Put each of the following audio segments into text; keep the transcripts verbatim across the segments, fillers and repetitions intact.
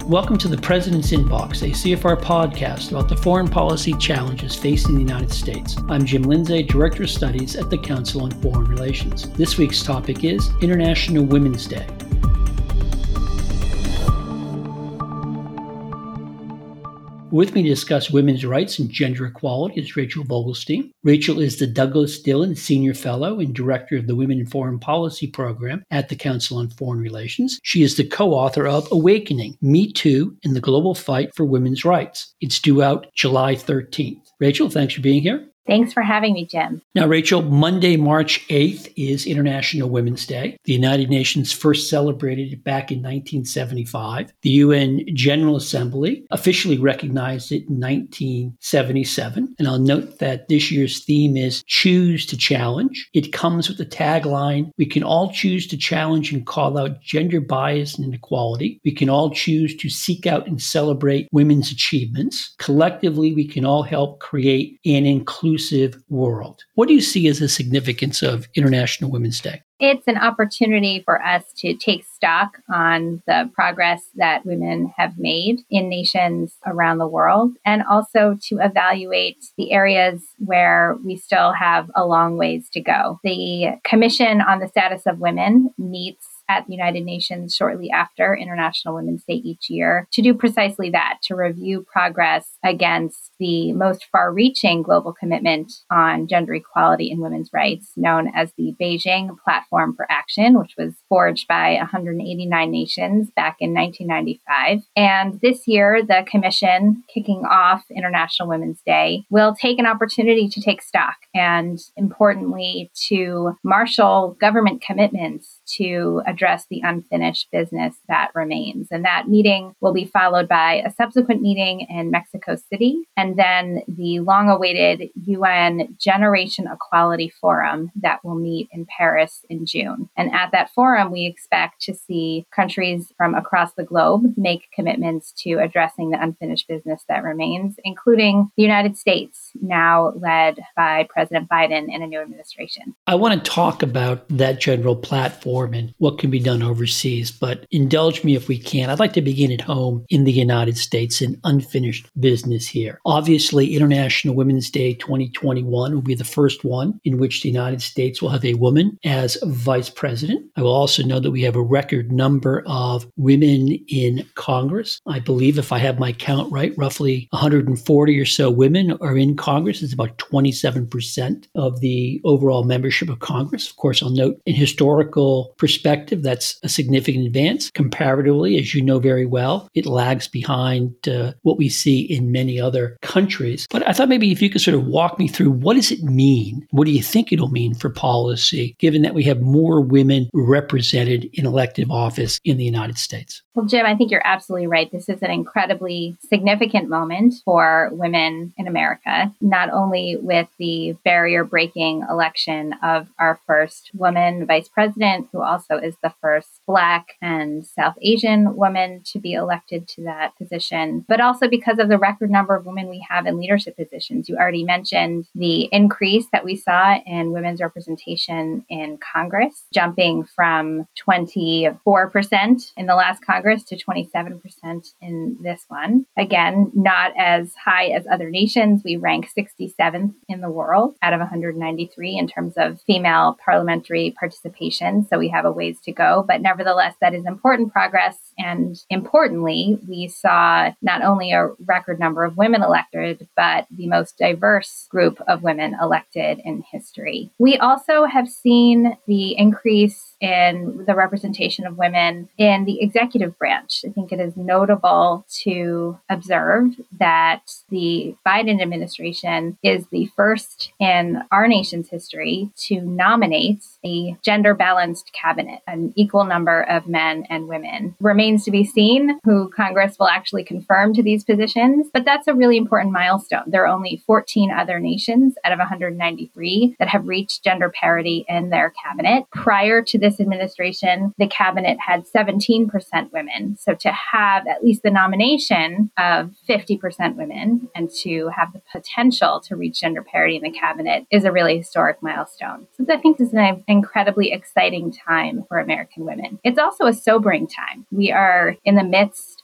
Welcome to the President's Inbox, a C F R podcast about the foreign policy challenges facing the United States. I'm Jim Lindsay, Director of Studies at the Council on Foreign Relations. This week's topic is International Women's Day. With me to discuss women's rights and gender equality is Rachel Vogelstein. Rachel is the Douglas Dillon Senior Fellow and Director of the Women in Foreign Policy Program at the Council on Foreign Relations. She is the co-author of Awakening, Me Too, and the Global Fight for Women's Rights. It's due out July thirteenth. Rachel, thanks for being here. Thanks for having me, Jim. Now, Rachel, Monday, March eighth is International Women's Day. The United Nations first celebrated it back in nineteen seventy-five. The U N General Assembly officially recognized it in nineteen seventy-seven. And I'll note that this year's theme is Choose to Challenge. It comes with the tagline, we can all choose to challenge and call out gender bias and inequality. We can all choose to seek out and celebrate women's achievements. Collectively, we can all help create an inclusive world. What do you see as the significance of International Women's Day? It's an opportunity for us to take stock on the progress that women have made in nations around the world, and also to evaluate the areas where we still have a long ways to go. The Commission on the Status of Women meets at the United Nations shortly after International Women's Day each year to do precisely that, to review progress against the most far-reaching global commitment on gender equality and women's rights, known as the Beijing Platform for Action, which was forged by one hundred eighty-nine nations back in nineteen ninety-five. And this year, the Commission, kicking off International Women's Day, will take an opportunity to take stock and, importantly, to marshal government commitments to address the unfinished business that remains. And that meeting will be followed by a subsequent meeting in Mexico City, and then the long-awaited U N Generation Equality Forum that will meet in Paris in June. And at that forum, we expect to see countries from across the globe make commitments to addressing the unfinished business that remains, including the United States, now led by President Biden in a new administration. I want to talk about that general platform and what can be done overseas, but indulge me if we can. I'd like to begin at home in the United States and unfinished business here. Obviously, International Women's Day twenty twenty-one will be the first one in which the United States will have a woman as vice president. I will also know that we have a record number of women in Congress. I believe, if I have my count right, roughly one hundred forty or so women are in Congress. It's about twenty-seven percent of the overall membership of Congress. Of course, I'll note in historical perspective, that's a significant advance. Comparatively, as you know very well, it lags behind uh, what we see in many other countries. But I thought maybe if you could sort of walk me through, what does it mean? What do you think it'll mean for policy, given that we have more women represented in elective office in the United States? Well, Jim, I think you're absolutely right. This is an incredibly significant moment for women in America, not only with the barrier-breaking election of our first woman vice president, who also is the first Black and South Asian woman to be elected to that position, but also because of the record number of women we have in leadership positions. You already mentioned the increase that we saw in women's representation in Congress, jumping from twenty-four percent in the last Congress to twenty-seven percent in this one. Again, not as high as other nations. We rank sixty-seventh in the world out of one hundred ninety-three in terms of female parliamentary participation. So we have a ways to go, but nevertheless, that is important progress. And importantly, we saw not only a record number of women elected, but the most diverse group of women elected in history. We also have seen the increase in the representation of women in the executive branch. I think it is notable to observe that the Biden administration is the first in our nation's history to nominate a gender-balanced cabinet, an equal number of men and women. Remains to be seen who Congress will actually confirm to these positions, but that's a really important milestone. There are only fourteen other nations out of one hundred ninety-three that have reached gender parity in their cabinet. Prior to this administration, the cabinet had seventeen percent women. So to have at least the nomination of fifty percent women and to have the potential to reach gender parity in the cabinet is a really historic milestone. So I think this is an incredibly exciting time for American women. It's also a sobering time. We are in the midst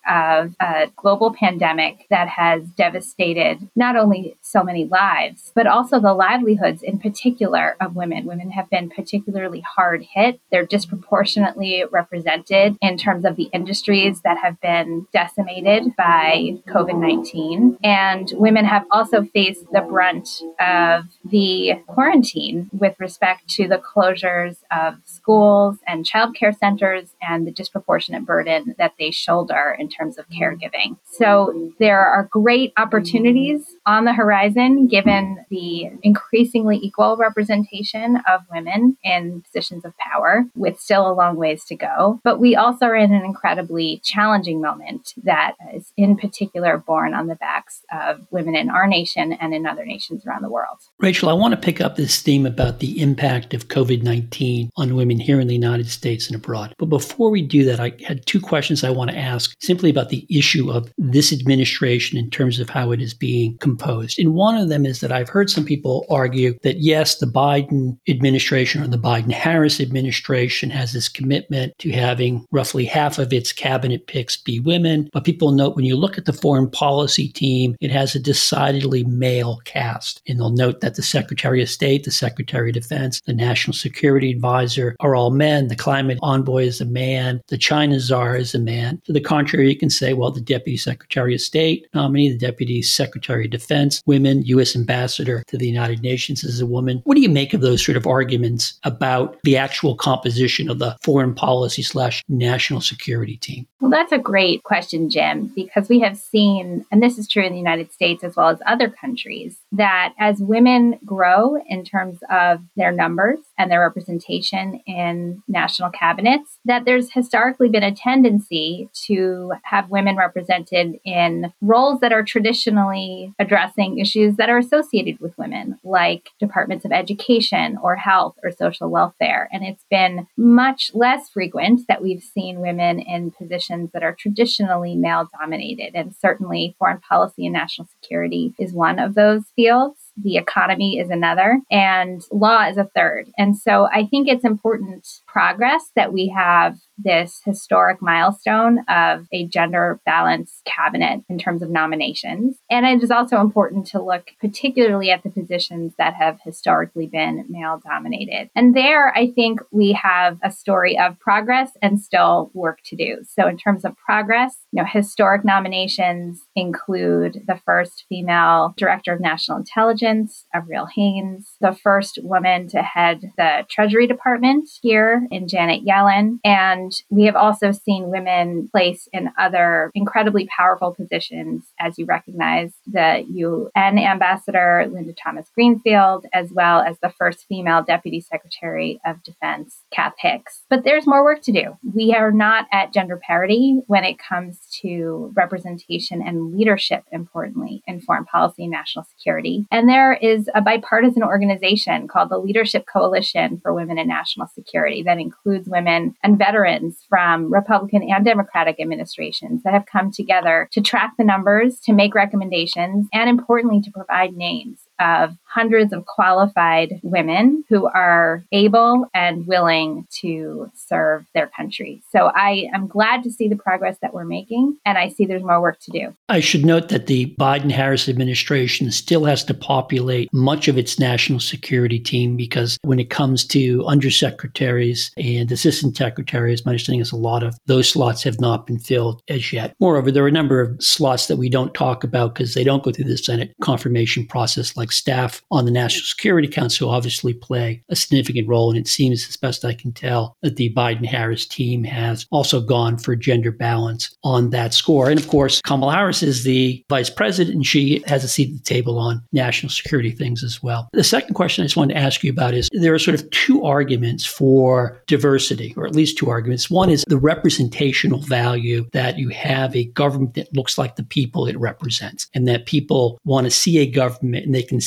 of a global pandemic that has devastated not only so many lives, but also the livelihoods in particular of women. Women have been particularly hard hit. They're disproportionately represented in terms of the industries that have been decimated by COVID nineteen. And women have also faced the brunt of the quarantine with respect to the closures of schools and childcare centers and the disproportionate burden that they shoulder in terms of caregiving. So there are great opportunities on the horizon given the increasingly equal representation of women in positions of power, with still a long ways to go. But we also are in an incredibly challenging moment that is in particular borne on the backs of women in our nation and in other nations around the world. Rachel, I want to pick up this theme about the impact of COVID nineteen on women here in the United States and abroad. But before we do that, I had two questions I want to ask simply about the issue of this administration in terms of how it is being composed. And one of them is that I've heard some people argue that, yes, the Biden administration or the Biden-Harris administration has this commitment to having roughly half of its cabinet picks be women. But people note when you look at the foreign policy team, it has a decidedly male cast. And they'll note that the Secretary of State, the Secretary of Defense, the National Security Advisor are all men. The climate envoy is a man. The China czar is a man. To the contrary, you can say, well, the Deputy Secretary of State nominee, the Deputy Secretary of Defense, women, U S Ambassador to the United Nations is a woman. What do you make of those sort of arguments about the actual composition of the foreign policy slash national security team? Well, that's a great question, Jim, because we have seen, and this is true in the United States as well as other countries, that as women grow in terms of their numbers and their representation in national cabinets, that there's historically been a tendency to have women represented in roles that are traditionally addressing issues that are associated with women, like departments of education or health or social welfare. And it's been much less frequent that we've seen women in positions that are traditionally male dominated. And certainly foreign policy and national security is one of those fields. The economy is another, and law is a third. And so I think it's important progress that we have this historic milestone of a gender balanced cabinet in terms of nominations. And it is also important to look particularly at the positions that have historically been male dominated. And there, I think we have a story of progress and still work to do. So in terms of progress, you know, historic nominations include the first female director of national intelligence, Avril Haines, the first woman to head the Treasury Department here in Janet Yellen, and we have also seen women placed in other incredibly powerful positions, as you recognize, the U N Ambassador Linda Thomas Greenfield, as well as the first female Deputy Secretary of Defense, Kath Hicks. But there's more work to do. We are not at gender parity when it comes to representation and leadership, importantly, in foreign policy and national security. And there is a bipartisan organization called the Leadership Coalition for Women in National Security that includes women and veterans from Republican and Democratic administrations that have come together to track the numbers, to make recommendations, and importantly, to provide names of hundreds of qualified women who are able and willing to serve their country. So I am glad to see the progress that we're making, and I see there's more work to do. I should note that the Biden-Harris administration still has to populate much of its national security team because when it comes to undersecretaries and assistant secretaries, my understanding is a lot of those slots have not been filled as yet. Moreover, there are a number of slots that we don't talk about because they don't go through the Senate confirmation process, like staff on the National Security Council obviously play a significant role. And it seems, as best I can tell, that the Biden-Harris team has also gone for gender balance on that score. And of course, Kamala Harris is the vice president, and she has a seat at the table on national security things as well. The second question I just wanted to ask you about is there are sort of two arguments for diversity, or at least two arguments. One is the representational value that you have a government that looks like the people it represents, and that people want to see a government and they can see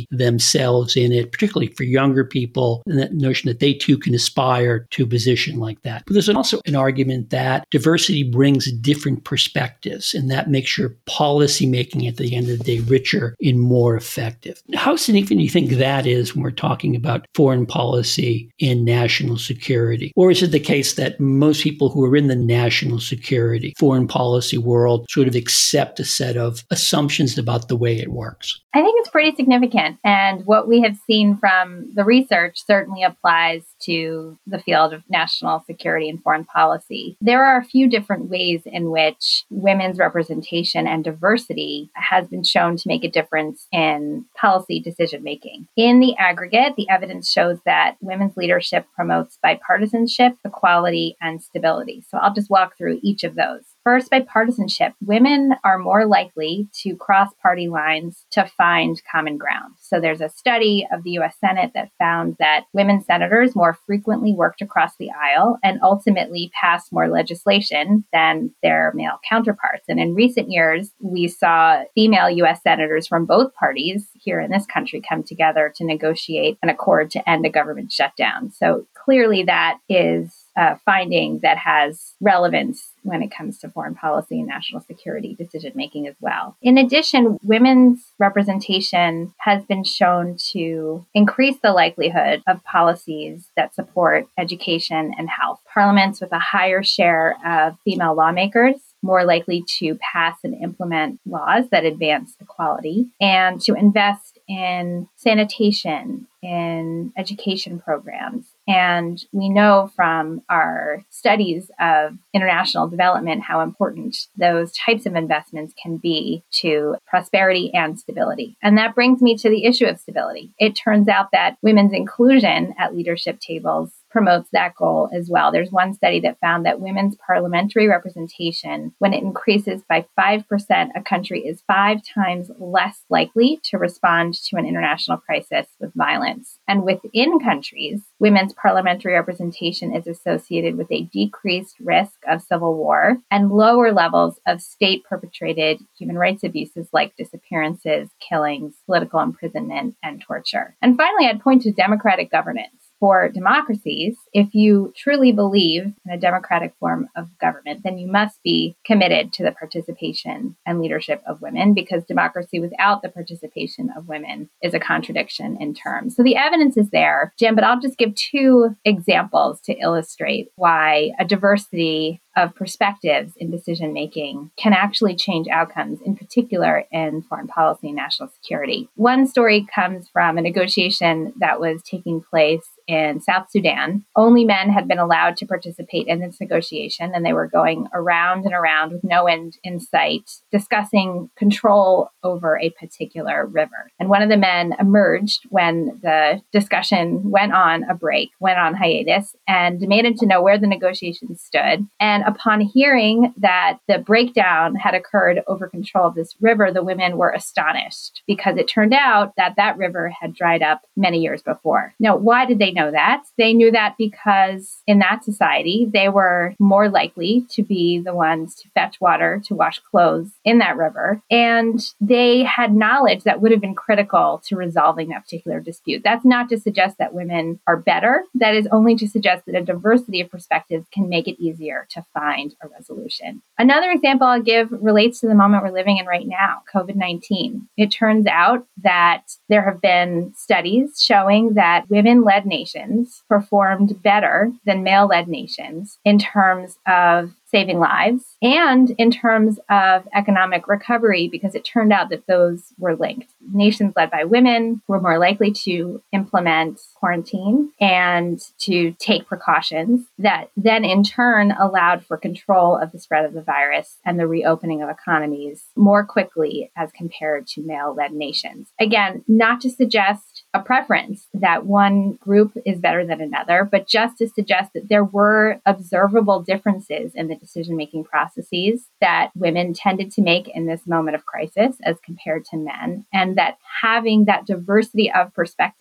see themselves in it, particularly for younger people, and that notion that they too can aspire to a position like that. But there's also an argument that diversity brings different perspectives, and that makes your policy making at the end of the day richer and more effective. How significant do you think that is when we're talking about foreign policy and national security? Or is it the case that most people who are in the national security, foreign policy world sort of accept a set of assumptions about the way it works? I think it's pretty significant. And what we have seen from the research certainly applies to the field of national security and foreign policy. There are a few different ways in which women's representation and diversity has been shown to make a difference in policy decision-making. In the aggregate, the evidence shows that women's leadership promotes bipartisanship, equality, and stability. So I'll just walk through each of those. First, bipartisanship. Women are more likely to cross party lines to find common ground. So there's a study of the U S Senate that found that women senators more frequently worked across the aisle and ultimately passed more legislation than their male counterparts. And in recent years, we saw female U S senators from both parties here in this country come together to negotiate an accord to end a government shutdown. So clearly that is a finding that has relevance when it comes to foreign policy and national security decision-making as well. In addition, women's representation has been shown to increase the likelihood of policies that support education and health. Parliaments with a higher share of female lawmakers more likely to pass and implement laws that advance equality and to invest in sanitation, in education programs. And we know from our studies of international development how important those types of investments can be to prosperity and stability. And that brings me to the issue of stability. It turns out that women's inclusion at leadership tables promotes that goal as well. There's one study that found that women's parliamentary representation, when it increases by five percent, a country is five times less likely to respond to an international crisis with violence. And within countries, women's parliamentary representation is associated with a decreased risk of civil war and lower levels of state-perpetrated human rights abuses like disappearances, killings, political imprisonment, and torture. And finally, I'd point to democratic governance. For democracies, if you truly believe in a democratic form of government, then you must be committed to the participation and leadership of women, because democracy without the participation of women is a contradiction in terms. So the evidence is there, Jim, but I'll just give two examples to illustrate why a diversity of perspectives in decision-making can actually change outcomes, in particular in foreign policy and national security. One story comes from a negotiation that was taking place in South Sudan. Only men had been allowed to participate in this negotiation, and they were going around and around with no end in sight, discussing control over a particular river. And one of the men emerged when the discussion went on a break, went on hiatus, and demanded to know where the negotiations stood. And upon hearing that the breakdown had occurred over control of this river, the women were astonished, because it turned out that that river had dried up many years before. Now, why did they know that? They knew that because in that society, they were more likely to be the ones to fetch water to wash clothes in that river. And they had knowledge that would have been critical to resolving that particular dispute. That's not to suggest that women are better. That is only to suggest that a diversity of perspectives can make it easier to find a resolution. Another example I'll give relates to the moment we're living in right now, COVID nineteen. It turns out that there have been studies showing that women-led nations performed better than male-led nations in terms of saving lives and in terms of economic recovery, because it turned out that those were linked. Nations led by women were more likely to implement quarantine and to take precautions that then in turn allowed for control of the spread of the virus and the reopening of economies more quickly as compared to male-led nations. Again, not to suggest a preference that one group is better than another, but just to suggest that there were observable differences in the decision-making processes that women tended to make in this moment of crisis as compared to men, and that having that diversity of perspectives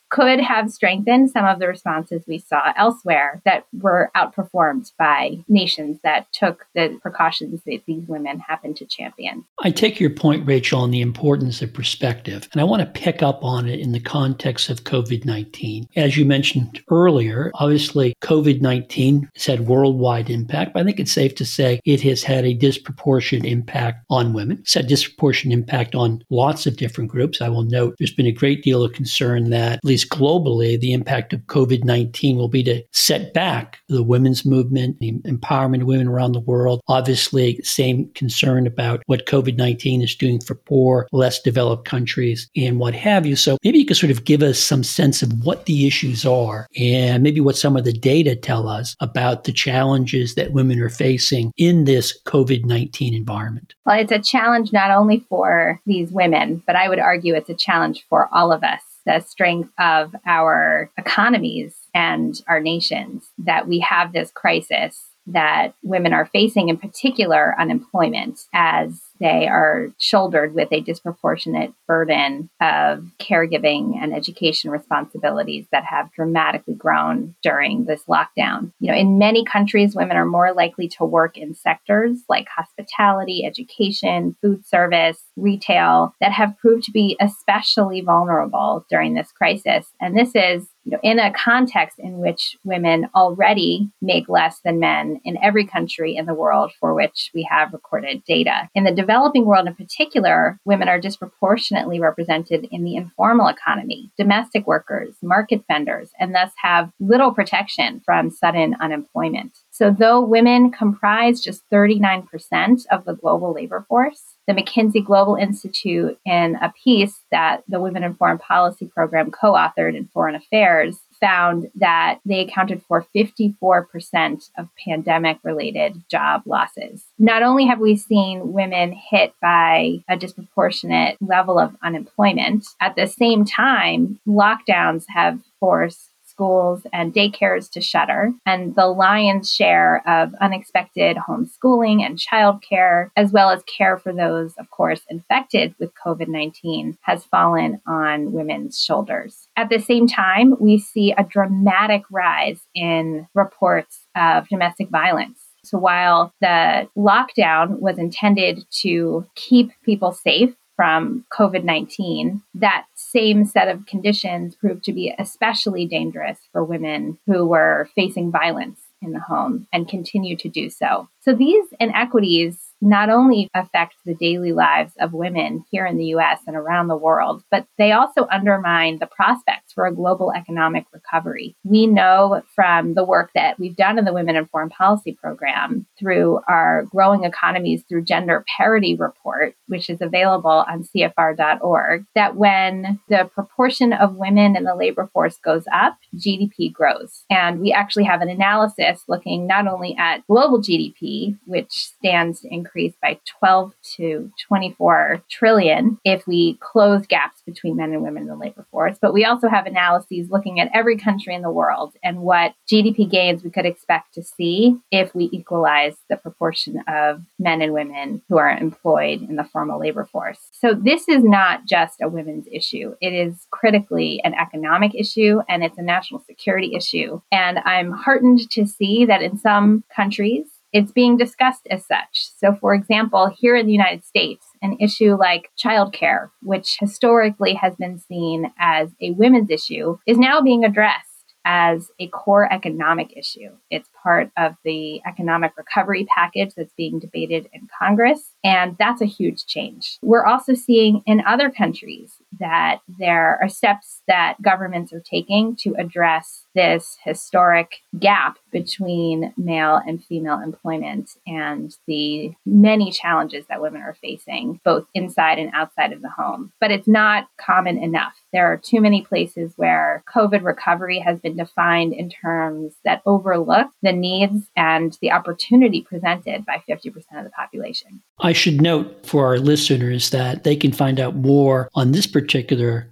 could have strengthened some of the responses we saw elsewhere that were outperformed by nations that took the precautions that these women happened to champion. I take your point, Rachel, on the importance of perspective, and I want to pick up on it in the context of COVID nineteen. As you mentioned earlier, obviously COVID nineteen has had worldwide impact, but I think it's safe to say it has had a disproportionate impact on women. It's had disproportionate impact on lots of different groups. I will note there's been a great deal of concern that, at least globally, the impact of COVID nineteen will be to set back the women's movement, the empowerment of women around the world. Obviously, same concern about what COVID nineteen is doing for poor, less developed countries and what have you. So maybe you could sort of give us some sense of what the issues are and maybe what some of the data tell us about the challenges that women are facing in this COVID nineteen environment. Well, it's a challenge not only for these women, but I would argue it's a challenge for all of us. The strength of our economies and our nations, that we have this crisis that women are facing, in particular unemployment, as they are shouldered with a disproportionate burden of caregiving and education responsibilities that have dramatically grown during this lockdown. You know, in many countries, women are more likely to work in sectors like hospitality, education, food service, retail, that have proved to be especially vulnerable during this crisis. And this is, you know, in a context in which women already make less than men in every country in the world for which we have recorded data. In the developing world in particular, women are disproportionately represented in the informal economy, domestic workers, market vendors, and thus have little protection from sudden unemployment. So though women comprise just thirty-nine percent of the global labor force, the McKinsey Global Institute, in a piece that the Women in Foreign Policy program co-authored in Foreign Affairs, found that they accounted for fifty-four percent of pandemic-related job losses. Not only have we seen women hit by a disproportionate level of unemployment, at the same time, lockdowns have forced schools and daycares to shutter, and the lion's share of unexpected homeschooling and childcare, as well as care for those, of course, infected with COVID nineteen, has fallen on women's shoulders. At the same time, we see a dramatic rise in reports of domestic violence. So while the lockdown was intended to keep people safe from COVID nineteen, that same set of conditions proved to be especially dangerous for women who were facing violence in the home and continue to do so. So these inequities not only affect the daily lives of women here in the U S and around the world, but they also undermine the prospects for a global economic recovery. We know from the work that we've done in the Women in Foreign Policy program through our Growing Economies Through Gender Parity report, which is available on C F R dot org, that when the proportion of women in the labor force goes up, G D P grows. And we actually have an analysis looking not only at global G D P, which stands to increase by twelve to twenty-four trillion if we close gaps between men and women in the labor force, but we also have analyses looking at every country in the world and what G D P gains we could expect to see if we equalize the proportion of men and women who are employed in the formal labor force. So this is not just a women's issue. It is critically an economic issue, and it's a national security issue. And I'm heartened to see that in some countries, it's being discussed as such. So, for example, here in the United States, an issue like childcare, which historically has been seen as a women's issue, is now being addressed as a core economic issue. It's part of the economic recovery package that's being debated in Congress, and that's a huge change. We're also seeing in other countries that there are steps that governments are taking to address this historic gap between male and female employment and the many challenges that women are facing, both inside and outside of the home. But it's not common enough. There are too many places where COVID recovery has been defined in terms that overlook the needs and the opportunity presented by fifty percent of the population. I should note for our listeners that they can find out more on this particular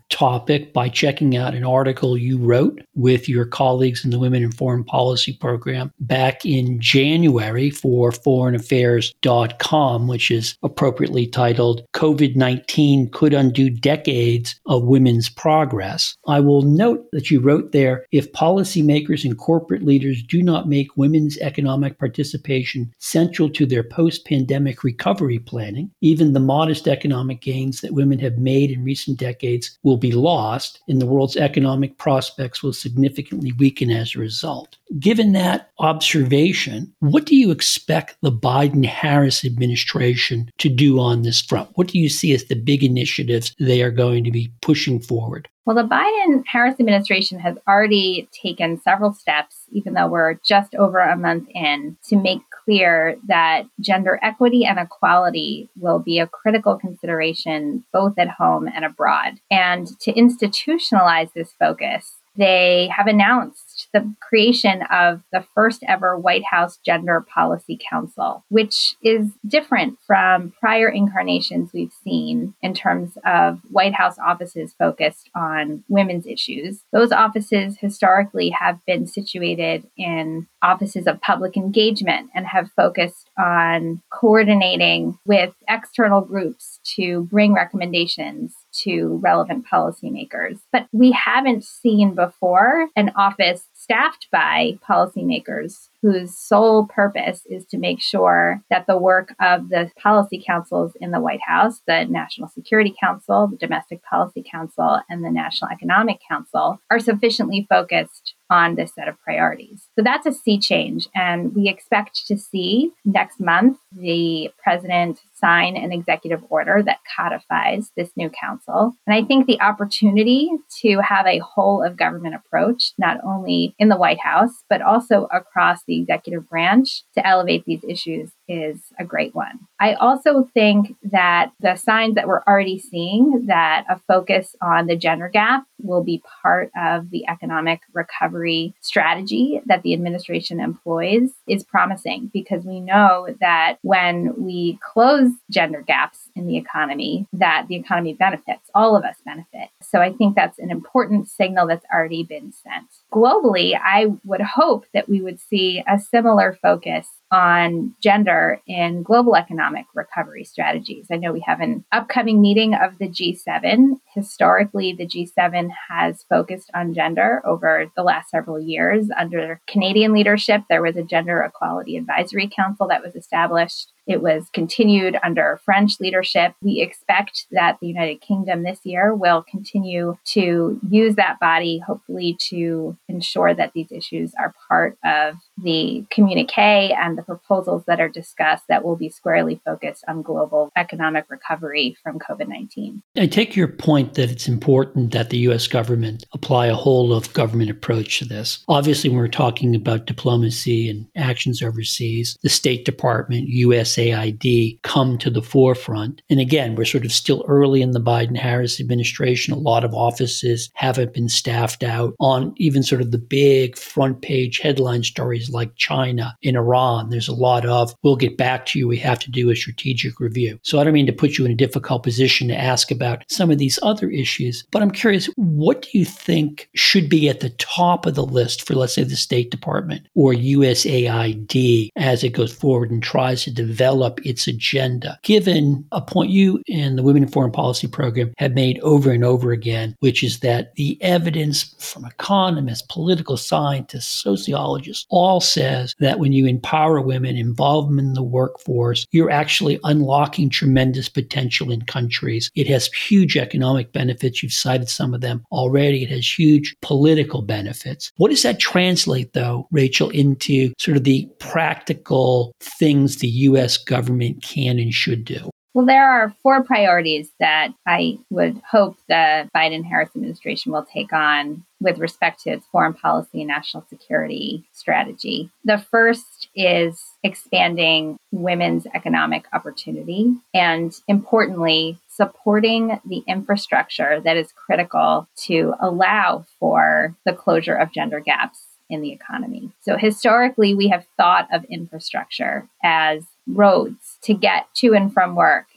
topic by checking out an article you wrote with your colleagues in the Women in Foreign Policy program back in January for foreign affairs dot com, which is appropriately titled COVID nineteen Could Undo Decades of Women's Progress. I will note that you wrote there, if policymakers and corporate leaders do not make women's economic participation central to their post-pandemic recovery planning, even the modest economic gains that women have made in recent decades will be lost, and the world's economic prospects will significantly weaken as a result. Given that observation, what do you expect the Biden-Harris administration to do on this front? What do you see as the big initiatives they are going to be pushing forward? Well, the Biden-Harris administration has already taken several steps, even though we're just over a month in, to make clear that gender equity and equality will be a critical consideration both at home and abroad. And to institutionalize this focus, they have announced the creation of the first ever White House Gender Policy Council, which is different from prior incarnations we've seen in terms of White House offices focused on women's issues. Those offices historically have been situated in offices of public engagement and have focused on coordinating with external groups to bring recommendations to relevant policymakers. But we haven't seen before an office staffed by policymakers whose sole purpose is to make sure that the work of the policy councils in the White House, the National Security Council, the Domestic Policy Council, and the National Economic Council, are sufficiently focused on this set of priorities. So that's a sea change. And we expect to see next month the president sign an executive order that codifies this new council. And I think the opportunity to have a whole of government approach, not only in the White House, but also across the executive branch to elevate these issues is a great one. I also think that the signs that we're already seeing that a focus on the gender gap will be part of the economic recovery strategy that the administration employs is promising, because we know that when we close gender gaps in the economy, that the economy benefits, all of us benefit. So I think that's an important signal that's already been sent. Globally, I would hope that we would see a similar focus on gender in global economic recovery strategies. I know we have an upcoming meeting of the G seven. Historically, the G seven has focused on gender over the last several years. Under Canadian leadership, there was a Gender Equality Advisory Council that was established. It was continued under French leadership. We expect that the United Kingdom this year will continue to use that body, hopefully to ensure that these issues are part of the communique and the proposals that are discussed that will be squarely focused on global economic recovery from COVID nineteen. I take your point that it's important that the U S government apply a whole of government approach to this. Obviously, when we're talking about diplomacy and actions overseas, the State Department, U S A I D come to the forefront. And again, we're sort of still early in the Biden-Harris administration. A lot of offices haven't been staffed out on even sort of the big front page headline stories like China and Iran. There's a lot of, we'll get back to you, we have to do a strategic review. So I don't mean to put you in a difficult position to ask about some of these other issues, but I'm curious, what do you think should be at the top of the list for, let's say, the State Department or U S A I D as it goes forward and tries to develop its agenda, given a point you and the Women in Foreign Policy program have made over and over again, which is that the evidence from economists, political scientists, sociologists, all says that when you empower women, involve them in the workforce, you're actually unlocking tremendous potential in countries. It has huge economic benefits. You've cited some of them already. It has huge political benefits. What does that translate, though, Rachel, into sort of the practical things the U S government can and should do? Well, there are four priorities that I would hope the Biden-Harris administration will take on with respect to its foreign policy and national security strategy. The first is expanding women's economic opportunity and, importantly, supporting the infrastructure that is critical to allow for the closure of gender gaps in the economy. So historically, we have thought of infrastructure as roads to get to and from work, as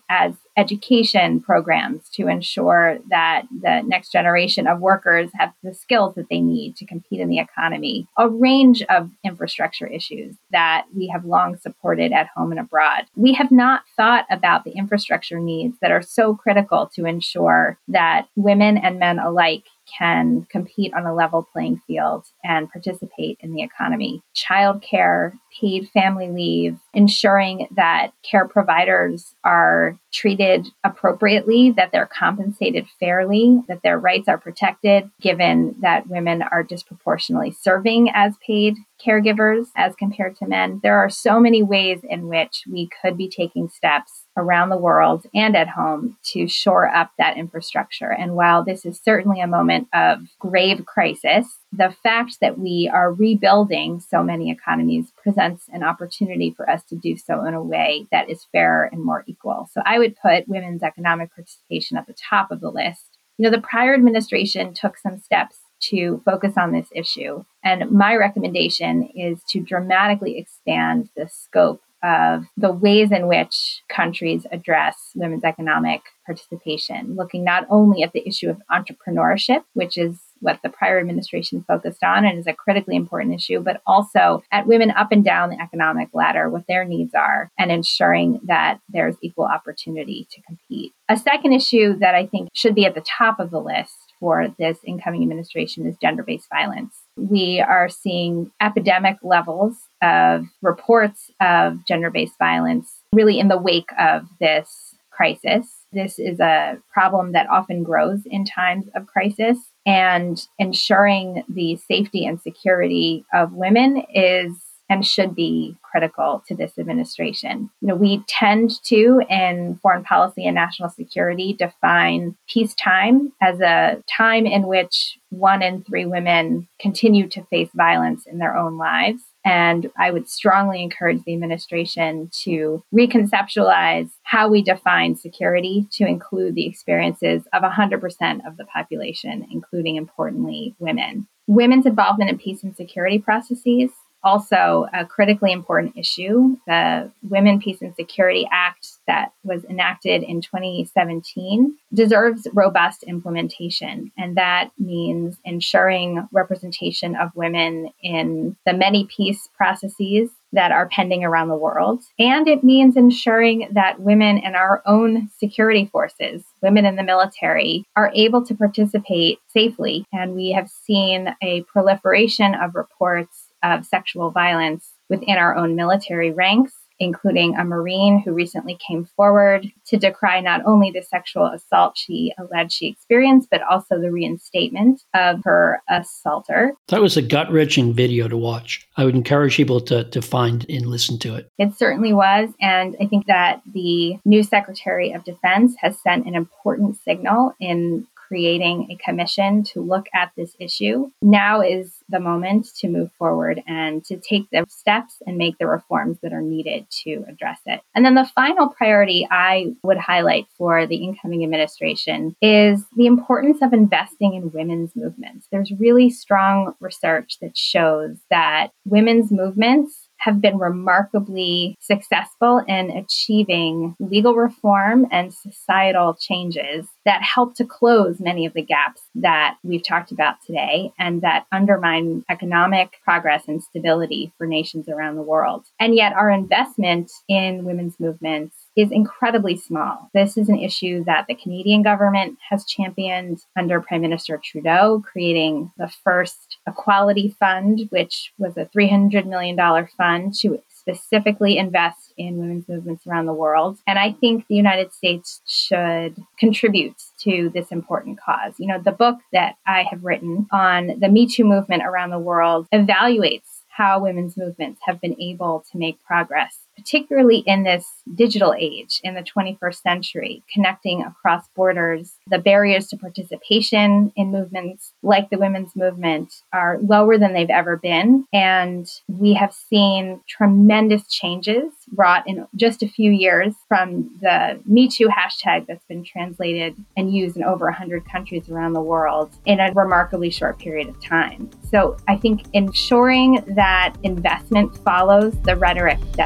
education programs to ensure that the next generation of workers have the skills that they need to compete in the economy, a range of infrastructure issues that we have long supported at home and abroad. We have not thought about the infrastructure needs that are so critical to ensure that women and men alike can compete on a level playing field and participate in the economy. Childcare, paid family leave, ensuring that care providers are treated appropriately, that they're compensated fairly, that their rights are protected, given that women are disproportionately serving as paid caregivers as compared to men. There are so many ways in which we could be taking steps around the world and at home to shore up that infrastructure. And while this is certainly a moment of grave crisis, the fact that we are rebuilding so many economies presents an opportunity for us to do so in a way that is fairer and more equal. So I would put women's economic participation at the top of the list. You know, the prior administration took some steps to focus on this issue. And my recommendation is to dramatically expand the scope of the ways in which countries address women's economic participation, looking not only at the issue of entrepreneurship, which is what the prior administration focused on and is a critically important issue, but also at women up and down the economic ladder, what their needs are, and ensuring that there's equal opportunity to compete. A second issue that I think should be at the top of the list for this incoming administration is gender-based violence. We are seeing epidemic levels of reports of gender-based violence really in the wake of this crisis. This is a problem that often grows in times of crisis, and ensuring the safety and security of women is and should be critical to this administration. You know, we tend to, in foreign policy and national security, define peacetime as a time in which one in three women continue to face violence in their own lives. And I would strongly encourage the administration to reconceptualize how we define security to include the experiences of one hundred percent of the population, including, importantly, women. Women's involvement in peace and security processes, also a critically important issue. The Women, Peace and Security Act that was enacted in twenty seventeen deserves robust implementation. And that means ensuring representation of women in the many peace processes that are pending around the world. And it means ensuring that women in our own security forces, women in the military, are able to participate safely. And we have seen a proliferation of reports of sexual violence within our own military ranks, including a Marine who recently came forward to decry not only the sexual assault she alleged she experienced, but also the reinstatement of her assaulter. That was a gut-wrenching video to watch. I would encourage people to, to find and listen to it. It certainly was. And I think that the new Secretary of Defense has sent an important signal in creating a commission to look at this issue. Now is the moment to move forward and to take the steps and make the reforms that are needed to address it. And then the final priority I would highlight for the incoming administration is the importance of investing in women's movements. There's really strong research that shows that women's movements have been remarkably successful in achieving legal reform and societal changes that help to close many of the gaps that we've talked about today and that undermine economic progress and stability for nations around the world. And yet our investment in women's movements is incredibly small. This is an issue that the Canadian government has championed under Prime Minister Trudeau, creating the first Equality Fund, which was a three hundred million dollars fund to specifically invest in women's movements around the world. And I think the United States should contribute to this important cause. You know, the book that I have written on the Me Too movement around the world evaluates how women's movements have been able to make progress, particularly in this digital age, in the twenty-first century, connecting across borders. The barriers to participation in movements like the women's movement are lower than they've ever been. And we have seen tremendous changes wrought in just a few years from the Me Too hashtag that's been translated and used in over one hundred countries around the world in a remarkably short period of time. So I think ensuring that investment follows the rhetoric that we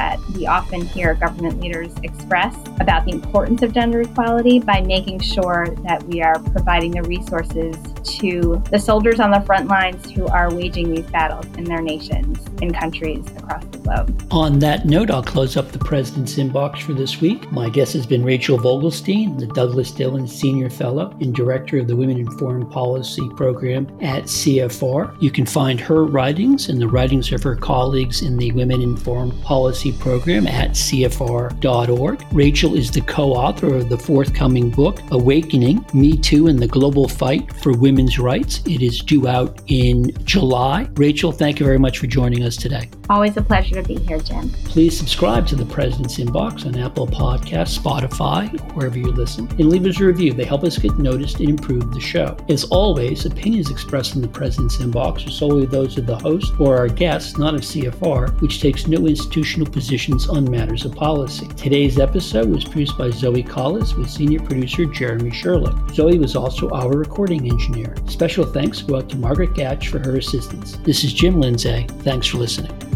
we often hear government leaders express about the importance of gender equality by making sure that we are providing the resources to the soldiers on the front lines who are waging these battles in their nations, in countries across the globe. On that note, I'll close up the President's Inbox for this week. My guest has been Rachel Vogelstein, the Douglas Dillon Senior Fellow and Director of the Women in Foreign Policy Program at C F R. You can find her writings and the writings of her colleagues in the Women in Foreign Policy Program at C F R dot org. Rachel is the co-author of the forthcoming book, Awakening, Me Too and the Global Fight for Women's Rights. It is due out in July. Rachel, thank you very much for joining us today. Always a pleasure to be here, Jim. Please subscribe to the President's Inbox on Apple Podcasts, Spotify, or wherever you listen, and leave us a review. They help us get noticed and improve the show. As always, opinions expressed in the President's Inbox are solely those of the host or our guests, not of C F R, which takes no institutional positions on matters of policy. Today's episode was produced by Zoe Collis with senior producer Jeremy Sherlick. Zoe was also our recording engineer. Special thanks go out to Margaret Gatch for her assistance. This is Jim Lindsay. Thanks for listening.